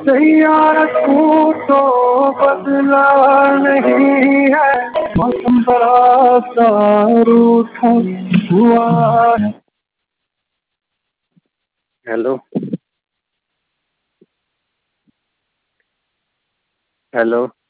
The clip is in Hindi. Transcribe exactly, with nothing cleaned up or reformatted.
सैयारा तू तो बदला नहीं है, मौसम बड़ा सा रूठा हुआ है। Hello hello